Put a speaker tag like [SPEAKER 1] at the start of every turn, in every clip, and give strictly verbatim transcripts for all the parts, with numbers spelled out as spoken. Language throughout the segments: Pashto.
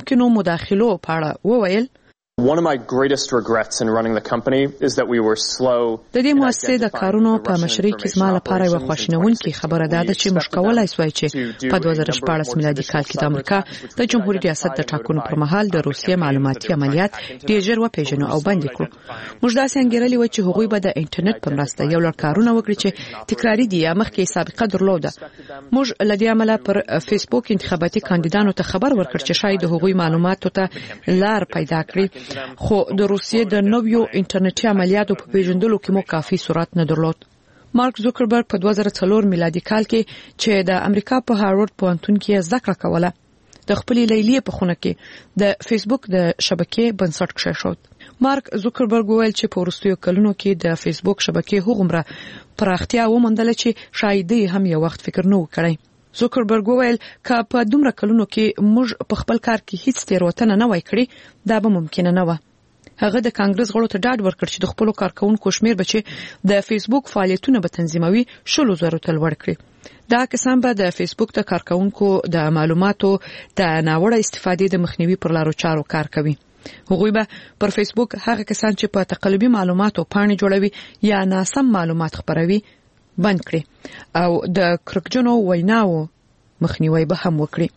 [SPEAKER 1] ممکنو مداخلو په اړه وویل
[SPEAKER 2] One of my greatest regrets in running the company is that we were slow.
[SPEAKER 1] د دې مؤسسې د کارونو په مشرۍ کې زما لپاره یو خواشینونکې خبره ده چې موږ کولای سوای چې په دوه زره شپاړس میلادي کال کې د امریکا د جمهوریت ریاست د ټاکنو پر مهال د روسیې معلوماتي عملیات ډېر ژر وپېژنو او بند کړو. موږ داسې انګیرلي و چې هغوی به د انټرنیټ په مرسته یو لړ کارونه وکړي چې تکراري دي یا مخکې سابقه درلوده. موږ له دې امله پر فیسبوک انتخاباتي کاندیدانو ته خبر ورکړ چې شاید هغوی معلوماتو ته لار پیدا کړي، خو د روسیې د نویو انټرنیټي عملیاتو په پیژندلو کې مو کافي سرعت نه درلود. مارک زوکربرګ په دوه زره څلور میلادي کال کې چې د امریکا په هاروارد پوهنتون کې زده کړه کوله، د خپلې لیلیې په خونه کې د فیسبوک د شبکې بنسټ کېښود. مارک زوکربرګ وویل چې په وروستیو کلونو کې د فیسبوک شبکې هغومره پراختیا وموندله چې شاید هم یو وخت فکر نه وکړي. زوکربرګ وویل چې په دومره کلونو کې موږ په خپل کار کې هیڅ تیروتنه نه وای کړې، دا به ممکن نه و. هغه د کانګرس غړو ته ډاډ ورکړ چې د خپل کارکونکو شمیر به چې د فیسبوک فعالیتونه به تنظیموي شلو زرو ته لوړ کړي. دا کسان به د فیسبوک د کارکونکو د معلوماتو د ناوړه استفادې د مخنیوي پر لارو چارو کار کوي. هغوی به پر فیسبوک هغه کسان چې په تقلبي معلوماتو پاڼې جوړوي یا ناسم معلومات خپروي بند کړي او د کرکجنو ویناو مخنیوي به هم وکړي.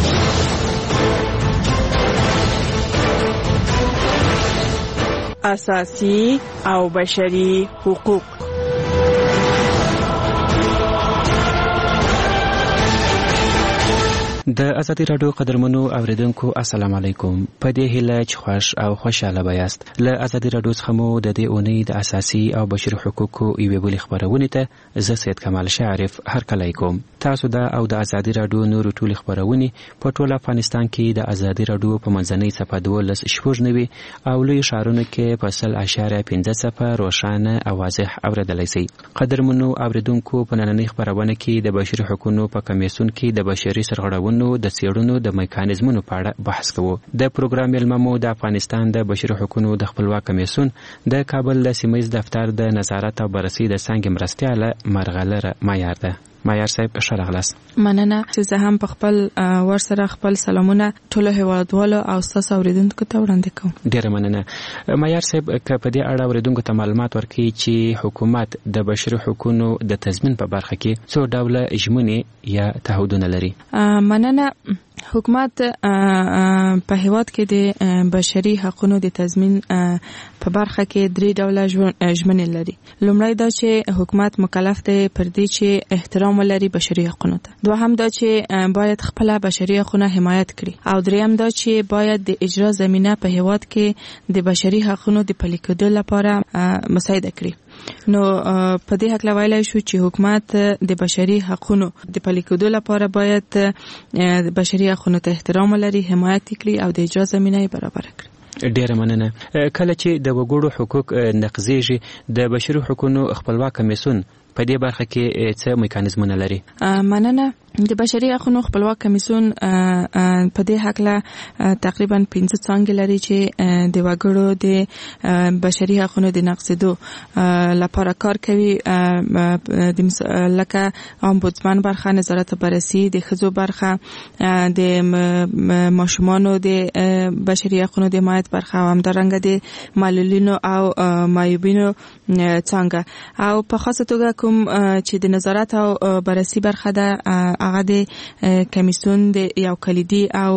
[SPEAKER 3] اساسي او بشري حقوق.
[SPEAKER 4] د ازادي رادیو قدرمنو اوریدونکو السلام علیکم. په دې هیله چې خوش او خوشاله بایاست. له ازادي رادیو څخه مو د دې اونۍ د اساسي او بشري حقوقو یوې بلې خبرونه ته زه سید کمال شعرف هرکلی کوم. تاسو دا او د ازادي رادیو نور ټول خبرونه په ټول افغانستان کې د ازادي رادیو په منځنۍ صفحه دولس شپږ نوي او لوی شهرونو کې په سل اشاره پنځه صفحه روښانه او واضح اوریدلای شئ. قدرمنو اوریدونکو په نننۍ خبرونه کې د بشري حقوقو په کمیسیون کې د بشري سرغړونو د سیړونو د میکانیزمونو په اړه بحث کوو. د پروګرام ملممو د افغانستان د بشري حقوقو د خپلواک کمیسیون د کابل د سیمه‌ییز دفتر د نظارت او بررسي د څنګه مرستياله مرغلره معیار ده. معیار صاحب ښه راغلاست.
[SPEAKER 3] مننه چې زه هم په خپل ورسره خپل سلامونه ټولو هیوادوالو او تاسو اوریدونکو ته وړاندې کوم.
[SPEAKER 4] ډیره مننه. معیار صاحب که په دې اړه اوریدونکو ته معلومات ورکړي چې حکومت د بشري حقوقو د تضمین په برخه کې څو ډوله ژمنې یا تعهدونه لري.
[SPEAKER 3] مننه. حکومت په هیواد کې د بشري حقوقو د تضمین په برخه کې درې ډوله ژمنې لري. لومړی دا چې حکومت مکلف دی پر دې چې احترام ولري بشري حقوقو ته. دوهم دا چې باید خپل بشري حقوقو حمایت کړي او دریم دا چې باید د اجرا زمينه په هیواد کې د بشري حقوقو د پلي کېدو لپاره مساعده کړي. نو په دې حق لویلای شو چې حکومت د بشري حقوقو د پلي کېدو لپاره باید د بشري حقوقو ته احترام ولري، حمایت کړي او د اجرا زمينه برابر کړي.
[SPEAKER 4] ډیره مننه. کله چې د وګړو حقوق نقضیږي د بشري حقوقو خپلواک کمیسیون په دې برخه کې څه میکانیزمونه لري؟
[SPEAKER 3] مننه. د بشري حقوقو خپلواک کمیسیون په دې حق له تقریبا پنځه څانګې لري چې د وګړو د بشري حقوقو د نقضېدو لپاره کار کوي، د لکه امبودسمن برخه، نظارت بررسي، د ښځو برخه، د ماشومانو د بشري حقوقو د حمایت برخه او همدارنګه د معلولینو او معیوبینو څانګه. او په خاصه توګه کوم چې د نظارت او بررسي برخه ده هغه د کمیسیون د یو کلیدي او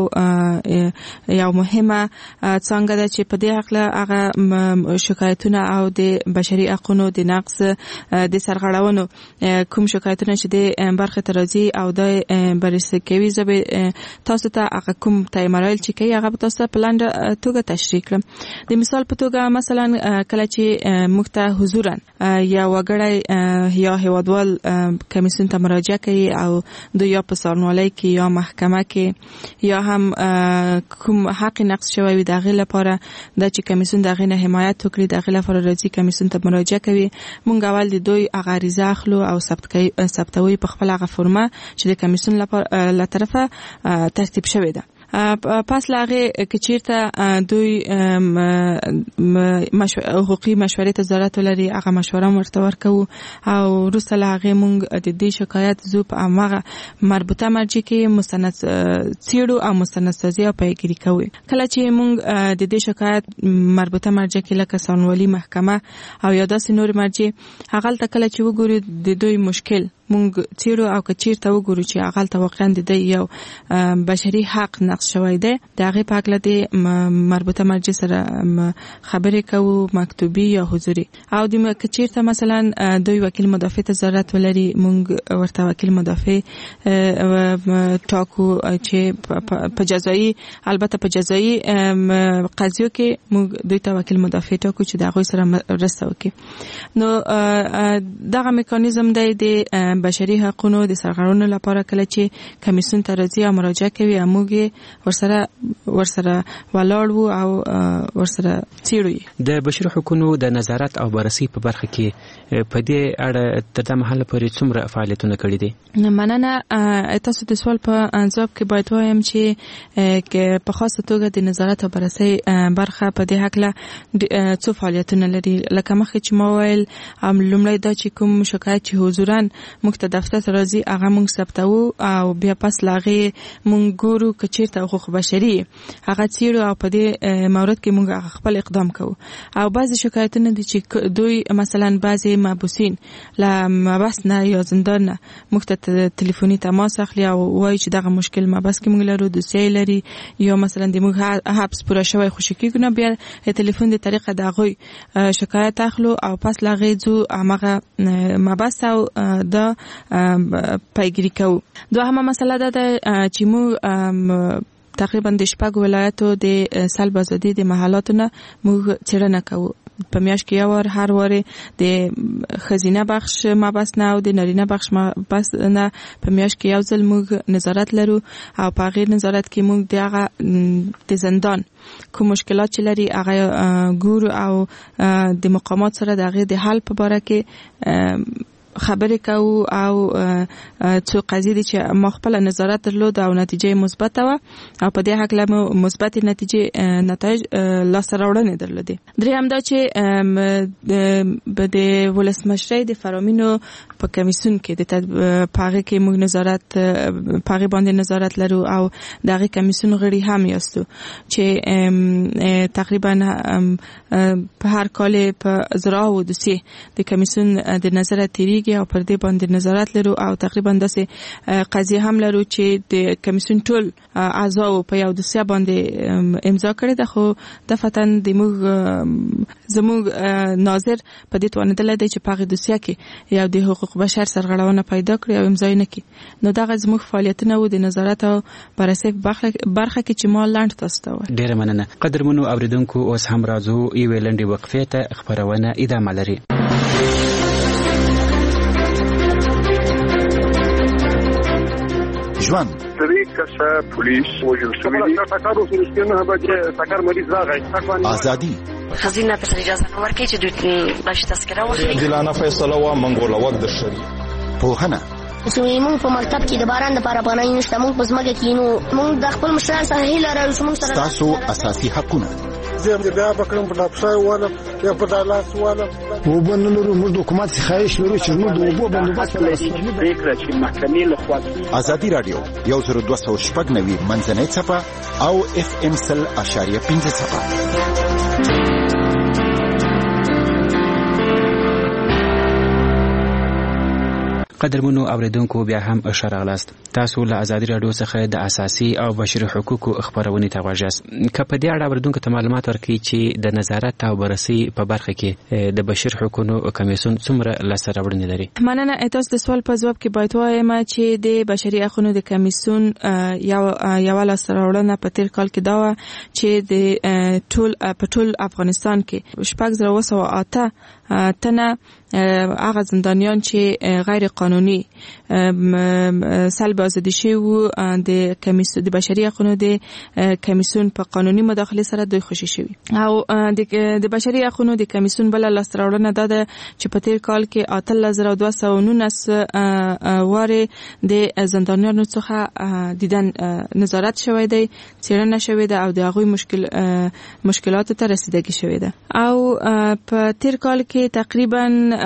[SPEAKER 3] یو مهمه څنګه ده چې په دې حق له هغه شکایتونه او د بشري حقوقو د نقض د سرغړونو کوم شکایتونه چې د برخه ترازی او د بررسي کوي زبې تاسو ته هغه کوم تایمرایل چې کوي هغه تاسو په لاندې توګه تشریح کړم. د مثال په توګه مثلا کله چې موږ ته حضورا یا وګړی یا هیوادوال کمیسیون ته مراجعه کوي او د یا په سرنوالۍ کې یا محکمه کې یا هم کوم حق نقض شوی وي دغه لپاره د چې کمیسیون دغه نه حمایت وکړي دغه لپاره راځي کمیسیون ته مراجعه کوي. مونږ اول د دوی غریزه اخلو او ثبت کوي ثبتوي په خپل هغه فرمه چې د کمیسیون لپاره له طرفه ترتیب شوی ده پس لاغه کچیرته دوی حقوقي مشورې ته ضرورت لري هغه مشوره ورته ورکو او وروسته لاغه مونږ د دې شکایت زو په هغه مربوطه مرجع کې مستند څیړو او مستند سازي او پیګیری کوي. کله چې مونږ د دې شکایت مربوطه مرجع کې لکه سانولي محکمه او یا داسې نور مرجع هغه ته کله چې وګوري د دوی مشکل مونږ څیړو او کچیرته وګورو چې هغه ته واقعا د یو بشري حق نقض شوی دی د هغه په اړه د مربوطه مرجع سره خبرې کوو مکتوبي یا حضوري او د کچیرته مثلا دوی وکیل مدافع ته ضرورت ولري مونږ ورته وکیل مدافع ټاکو چې په جزایی البته په جزایی قضیو کې مونږ دوی ته وکیل مدافع ټاکو چې د هغه سره مرسته وکړي. نو دغه میکانیزم دی د بشري حقوقو د سرغړونو لپاره کله چې کمیسیون ته راځي او مراجعه کوي موږ ورسره ورسره ولاړ وو او ورسره څیړو.
[SPEAKER 4] د بشري حقوقو د نظارت او بررسي په برخه کې په دې اړه تر دې مهاله پورې څومره فعالیتونه کړي دي؟
[SPEAKER 3] مننه. تاسو د سوال په انځاب کې باید وایم چې په خاصه توګه د نظارت او بررسي برخه په دې حق له څو فعالیتونه لري. لکه مخکې چې ما ویل لومړی دا چې کوم شکایت چې حضوراً موږ ته دفتر ته راځي هغه موږ ثبتو او بیا پس لاغه موږ ګورو که چیرته حقوق بشري هغه څیړو او په دې مورد کې موږ خپل اقدام کوو. او بعضی شکایتونه دي چې دوی مثلا بعضی محبوسین له محبس نه یا زندان نه موږ ته ټلیفوني تماس اخلي او وایي چې دغه مشکل محبس کې موږ لرو دوسیه لري یا مثلا د موږ حبس پوره شوی خوشی کېږي بیا ټلیفون د طریقه دغه شکایت اخلو او پس لاغه ځو هغه محبس او دا پیګیری کوو. دوهمه مسله ده چې موږ تقریبا د شپږ ولایتو د سلب ازادي د محلاتونه موږ څېړنه کوو. په میاشت کې یو هر واره د خزینه بخش مبحث نه او د نارینه بخش مبحث نه په میاشت کې یو ځل موږ نظارت لرو او په غیر نظارت کې موږ دغه د زندان کوم مشکلات چې لري هغه ګورو او د مقامات سره دغه د حل په اړه کې خبرې کوو او څو قضیې دي چې ما خپل نظارت درلود او نتیجه مثبت و او په دې حق له مثبت نتیجه نتایج لاسته راوړنې درلودې. دریم دا چې د ولسمشرۍ د فرامینو په کمیسیون کې د پاغه کې موږ نظارت پاغه باندې نظارت لرو او دغه کمیسیون غړي هم یاستو چې تقریبا په هر کال په زراعت او دوسیه د کمیسیون د نظارت تیری او پر دې باندې نظارت لرو او تقریبا داسې قضیه هم لرو چې د کمیسیون ټول اعضاء په یو دوسیه باندې امضا کړی ده خو د فتن د موږ زموږ ناظر په دې توانیدل دی چې په هغه دوسیه کې یو د حقوق بشر سرغړونه پیدا کړي او امضا نه کړي. نو دغه زموږ فعالیتونه و د نظارت او بررسي برخه کې چې ما لاند تاسو ته
[SPEAKER 4] ډیره مننه. قدرمنو اوریدونکو اوس هم راځو یو لنډي وقفه ته خبرونه ادامه لري.
[SPEAKER 5] ژوند
[SPEAKER 6] درې کسه پولیس وژل شوي دي. ټکر وشو چې نه به ټکر مریض راغی.
[SPEAKER 5] ازادي
[SPEAKER 7] خزینه ته اجازه نه ورکړي چې دوی باندې تذکره واخلي.
[SPEAKER 6] دلانه فیصله وا منګوله وخت د شری
[SPEAKER 5] پوهنه
[SPEAKER 8] سویمون په مکتب کې د باران لپاره باندې نشته موږ په ځمکه کې نو موږ د خپل مشران سره هیله لرو چې موږ سره
[SPEAKER 5] تاسو اساسي حقونه
[SPEAKER 9] زم دې بیا بکرم په لاپسای واله یا په دالاس واله وبنلو موږ د حکومت خواهش لرو چې موږ د وبو بندوبست لرو.
[SPEAKER 6] فکر چې محکمې له خوا
[SPEAKER 5] ازادي رادیو یو زر دوه سوه شپږ نوي منځنۍ صفه او اف ام سل اشاریه پنځه صفه.
[SPEAKER 4] قدرمنو اوریدونکو بیا هم اشاره غلاست. تاسو له ازادي رادیو څخه د اساسي او بشري حقوقو خبرونه ته غواړئ. که په دې اړه اوریدونکو ته معلومات ورکړي چې د نظارت او بررسي په برخه کې د بشري حقوقو کمیسیون څومره لاسته راوړنې لري؟
[SPEAKER 3] مننه. تاسو د سوال په جواب کې باید وایم چې د بشري حقوقو د کمیسیون یو یو لاسته راوړنه په تیر کال کې دا و چې د ټول په ټول افغانستان کې شپږ زره وسو اته تنه هغه زندانیان چې غیر قانوني سلب ازادي شوی د کمیسیون د بشري حقوقو د کمیسیون په قانوني مداخله سره دوی خوشي شوی او د بشري حقوقو د کمیسیون بل لاستراوړنه ده چې په تیر کال کې اتل هزار دوه سوه و نولس واره د زندانیانو څخه دیدن نظارت شوی دی څېړنه شوی ده او د هغوی مشکل مشکلات ته رسیدګي شوی ده او په تیر کال کې تقریبا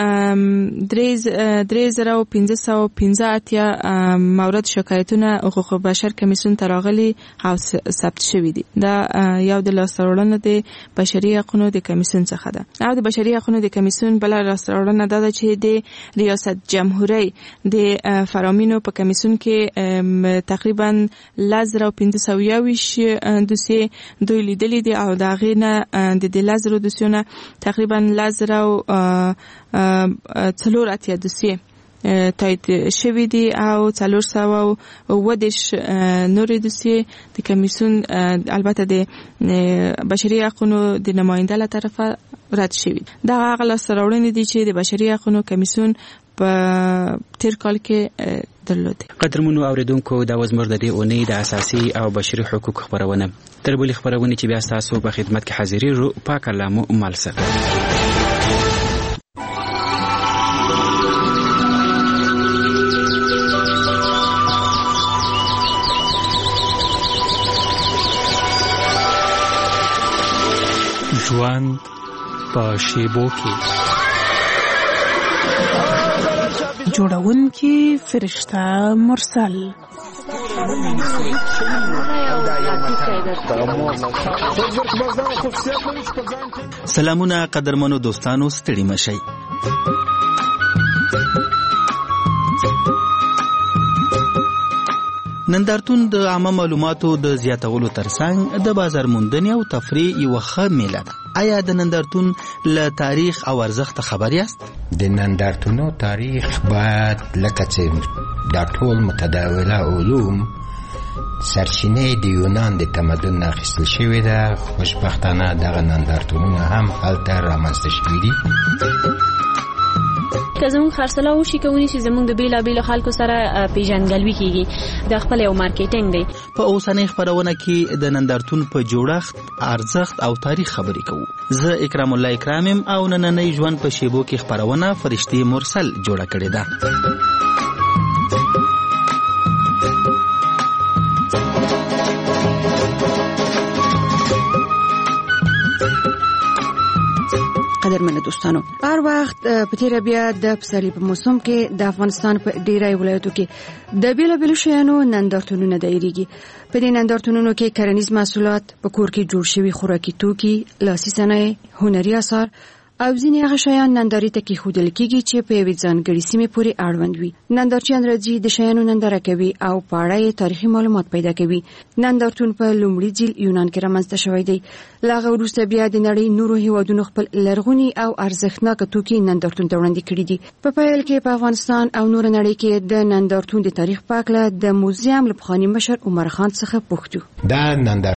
[SPEAKER 3] درې زره و پنځه سوه پنځه اتیا مورد شکایتونه حقوق بشر کمیسیون ته راغلي او ثبت شوي دي دا یو د لاسته د بشري حقوقو د کمیسیون څخه ده او د بشري حقوقو د کمیسیون بل لاسته ده چې د ریاست جمهوریت د فرامینو په کمیسیون کې تقریبا لزر او پنځه سوه یوویشت دوسیې دوی لیدلي دي او د هغې نه د دې لزرو دوسیونه تقریبا لزر او څلور اتیا دوسیې تایید شوي دي او څلور سوه اووه دېرش نورې دوسیې د کمیسیون البته د بشري حقوقو د نماینده له طرفه رد شوي. دا هغه لاسته راوړنې دي چې د بشري حقوقو کمیسیون په تیر کال کې درلودې.
[SPEAKER 4] قدرمنو اوریدونکو دا وزمر د دې اونۍ د اساسي او بشري حقوقو خبرونه تر بلې خبرونه چې بیا ستاسو په خدمت کې حاضرې رو پاک الله مو مال سره.
[SPEAKER 10] ژوند په شیبو کې
[SPEAKER 11] جوړونکي فرشته مرسل
[SPEAKER 12] سلامونه قدرمنو دوستانو ستړي مشئ. نندارتون د عامه معلوماتو د زیاتولو ترڅنګ د بازار موندنې او تفریح یوه ښه میله ده. آیا د نندارتون له تاریخ او ارزښت خبر یاست؟
[SPEAKER 13] د نندارتونو تاریخ باید لکه چې دا ټول متداوله علوم سرچینې د یونان د تمدن نه اخیستل شوې ده. خوشبختانه دغه نندارتونونه هم هلته رامنځته شوي دي.
[SPEAKER 14] که زموږ خرڅلاو وشي کولی چې زموږ د بیلابیلو خلکو سره پیژندګلوي کیږي د خپل یو مارکیټینګ دی.
[SPEAKER 12] په اوسنۍ خبرونه کې د نندارتون په جوړښت، ارزښت او تاریخ خبرې کوو. زه اکرام الله اکرامم او نننۍ ژوند په شیبو کې خبرونه فرشتې مرسل جوړه کړې ده.
[SPEAKER 1] قدرمنو دوستانو، هر وخت په تیر بیا د پسرلي په موسم کې د افغانستان په ډیری ولایتو کې د بیلابیلو شیانو نندارتونونه دایریږي. په دې نندارتونونو کې کرنیز محصولات، په کور کې جوړ شوي خوراکي توکي، لاسي صنایع، هنري اثار او ځینې هغه شیان نندارې ته کېښودل کېږي چې په یوې ځانګړې سیمې پورې اړوند وي. نندارچیان راځي، د شیانو ننداره کوي او په اړه یې تاریخي معلومات پیدا کوي. نندارتون په لومړي ځل یونان کې رامنځته شوی دی. له هغه وروسته بیا د نړۍ نورو هېوادونو خپل لرغوني او ارزښتناکه توکي نندارتون ته وړاندې کړي دي. په پیل کې په افغانستان او نور نړۍ کې د نندارتون د تاریخ په هکله د موزیم له پخواني مشر عمر خان څخه پوښتو.
[SPEAKER 13] دا نندارتون